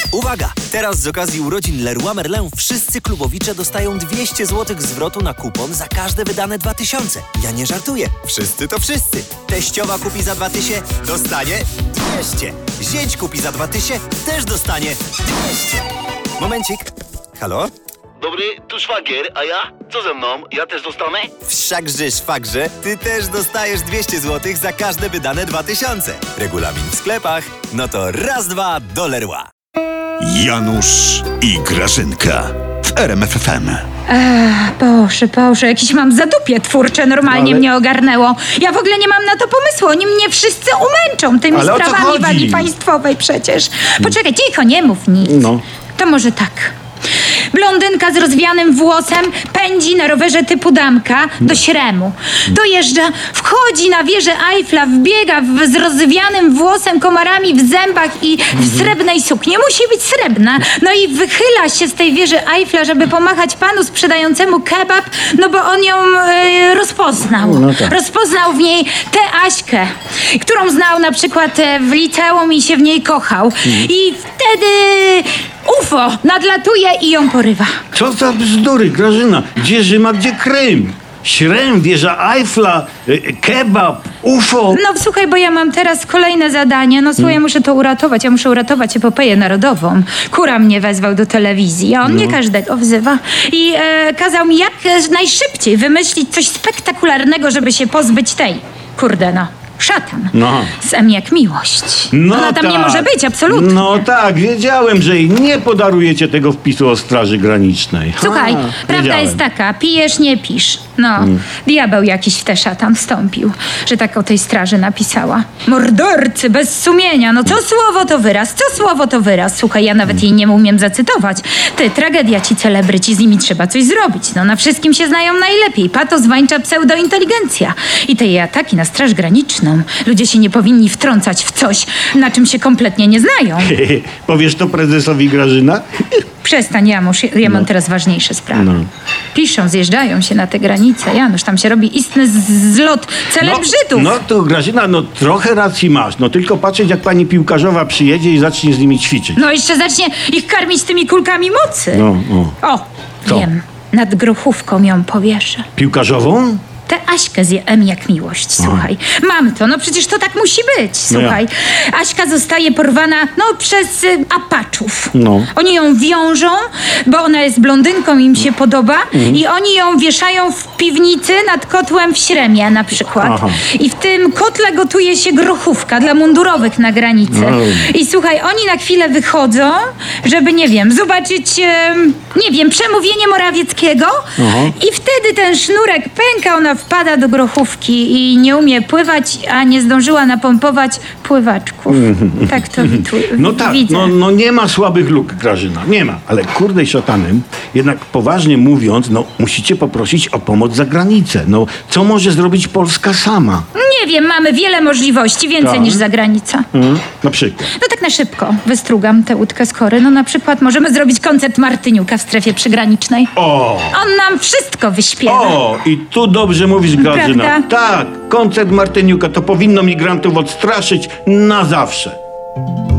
Uwaga! Teraz z okazji urodzin Leroy Merlin wszyscy klubowicze dostają 200 zł zwrotu na kupon za każde wydane 2000. Ja nie żartuję. Wszyscy to wszyscy. Teściowa kupi za 2000, dostanie 200. Zięć kupi za 2000, też dostanie 200. Momencik. Halo? Dobry, tu szwagier, a ja? Co ze mną? Ja też dostanę? Wszakże szwagrze, ty też dostajesz 200 zł za każde wydane 2000. Regulamin w sklepach. No to raz, dwa, do Leroy. Janusz i Grażynka w RMF FM. Boże, jakiś mam zadupie twórcze, normalnie mnie ogarnęło. Ja w ogóle nie mam na to pomysłu, oni mnie wszyscy umęczą tymi Ale o co sprawami chodzi? wagi państwowej przecież. Poczekaj, cicho, nie mów nic. No. To może tak. Blondynka z rozwianym włosem pędzi na rowerze typu damka do Śremu. Dojeżdża, wchodzi na wieżę Eiffla, wbiega z rozwianym włosem, komarami w zębach i w srebrnej sukni. Musi być srebrna. No i wychyla się z tej wieży Eiffla, żeby pomachać panu sprzedającemu kebab, no bo on ją rozpoznał. No tak. Rozpoznał w niej tę Aśkę, którą znał na przykład w liceum i się w niej kochał. I wtedy UFO nadlatuje i ją porywa. Co za bzdury, Grażyna? Gdzie Rzym, a gdzie Krym? Śrem, wieża Eiffla, kebab, UFO. No słuchaj, bo ja mam teraz kolejne zadanie. No słuchaj, ja muszę to uratować. Ja muszę uratować epopeję narodową. Kura mnie wezwał do telewizji, a on nie każdego wzywa. I kazał mi jak najszybciej wymyślić coś spektakularnego, żeby się pozbyć tej. Kurde no. Szatan. No. Z M jak miłość. Ona tam nie może być, absolutnie. No tak, wiedziałem, że jej nie podarujecie tego wpisu o Straży Granicznej. Słuchaj, prawda wiedziałem. jest taka, pijesz, nie pisz. No, diabeł jakiś w te szatan wstąpił, że tak o tej straży napisała. Mordercy bez sumienia, no co słowo to wyraz, co słowo to wyraz. Słuchaj, ja nawet jej nie umiem zacytować. Ty, tragedia ci celebryci, z nimi trzeba coś zrobić. No na wszystkim się znają najlepiej. Pato zwańcza pseudointeligencja. I te jej ataki na Straż Graniczną. Ludzie się nie powinni wtrącać w coś, na czym się kompletnie nie znają. Powiesz to prezesowi, Grażyna? Przestań, Janusz, ja mam teraz ważniejsze sprawy. No. Piszą, zjeżdżają się na te granice. Janusz, tam się robi istny zlot celebrzydów. No to Grażyna, no trochę racji masz. No tylko patrzeć, jak pani piłkarzowa przyjedzie i zacznie z nimi ćwiczyć. No jeszcze zacznie ich karmić tymi kulkami mocy. No. O, Co? wiem, nad grochówką ją powieszę. Piłkarzową? Tę Aśkę z M jak miłość, słuchaj. Mam to, no przecież to tak musi być, słuchaj. Aśka zostaje porwana, no przez apaczów. No. Oni ją wiążą, bo ona jest blondynką, im się podoba i oni ją wieszają w piwnicy nad kotłem w Śremie na przykład. Aha. I w tym kotle gotuje się grochówka dla mundurowych na granicy. I słuchaj, oni na chwilę wychodzą, żeby, nie wiem, zobaczyć, nie wiem, przemówienie Morawieckiego i wtedy ten sznurek pęka, ona wpada do grochówki i nie umie pływać, a nie zdążyła napompować pływaczków. Tak to No tak, widzę. no nie ma słabych luk, Grażyna, nie ma. Ale kurde szatanem, jednak poważnie mówiąc, no musicie poprosić o pomoc za granicę. No co może zrobić Polska sama? Nie wiem, mamy wiele możliwości, więcej Tak. niż za granicą. Na przykład. No tak na szybko wystrugam tę łódkę z kory. No na przykład możemy zrobić koncert Martyniuka w strefie przygranicznej. O! On nam wszystko wyśpiewa. O! I tu dobrze mówisz, Grażyna. Prawda? Tak, koncert Martyniuka to powinno migrantów odstraszyć na zawsze.